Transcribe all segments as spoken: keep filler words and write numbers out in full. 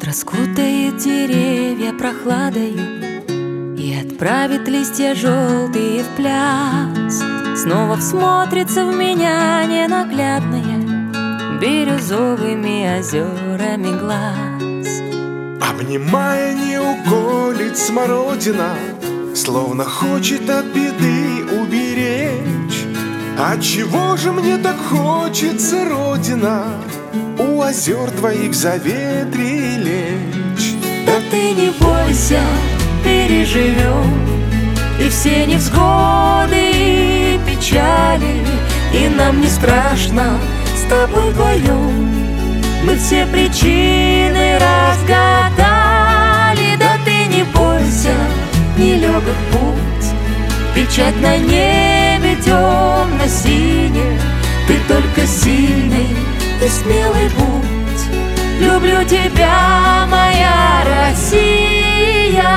Утро скутает деревья прохладою и отправит листья желтые в пляс. Снова всмотрится в меня ненаглядная бирюзовыми озерами глаз. Обнимая, не уколет смородина, словно хочет от беды уберечь. Отчего же мне так хочется, Родина, у озер твоих в заветре лечь? Да ты не бойся, переживем и все невзгоды и печали, и нам не страшно с тобой вдвоем. Мы все причины разгадали. Да ты не бойся, нелегок путь, печать на небе темно-синяя. Ты только сильный и смелый будь. Люблю тебя, моя Россия.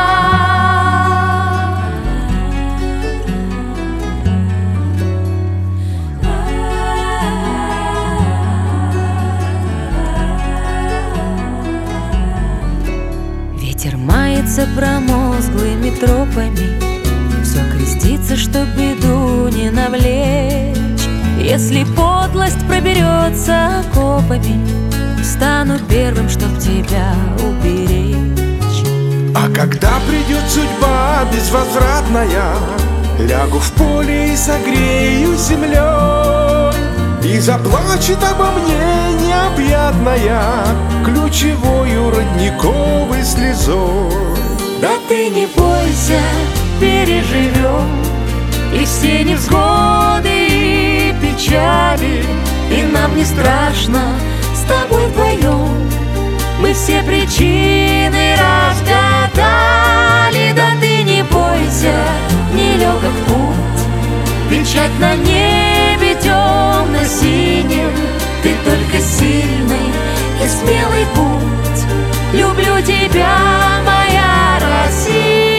Ветер мается промозглыми тропами, все крестится, чтоб беду не навлечь. Если подлость проберется окопами, стану первым, чтоб тебя уберечь. А когда придет судьба безвозвратная, лягу в поле и согрею землей, и заплачет обо мне необъятная ключевою родниковой слезой. Да ты не бойся, переживем и все невзгоды и печали, и нам не страшно с тобой вдвоем. Мы все причины разгадали. Да ты не бойся, нелегок путь, печать на небе темно-синим. Ты только сильный и смелый будь. Люблю тебя, моя Россия.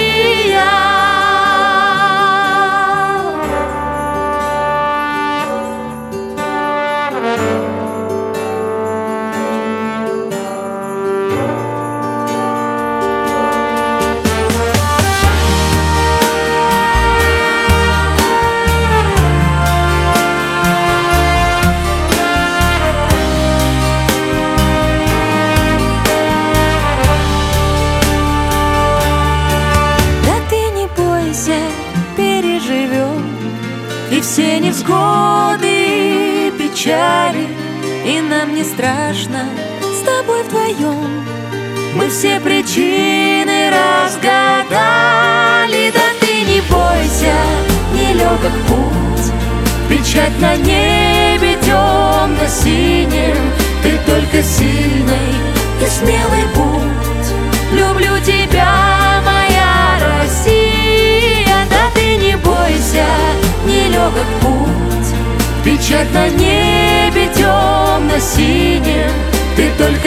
Переживем и все невзгоды и печали, и нам не страшно с тобой вдвоем. Мы все причины разгадали. Да ты не бойся, нелегок путь, печать на небе темно-синим. Ты только сильный и смелый будь. Люблю тебя, моя Россия. Да ты не бойся, нелегок путь, печать на небе темно-синим. Ты только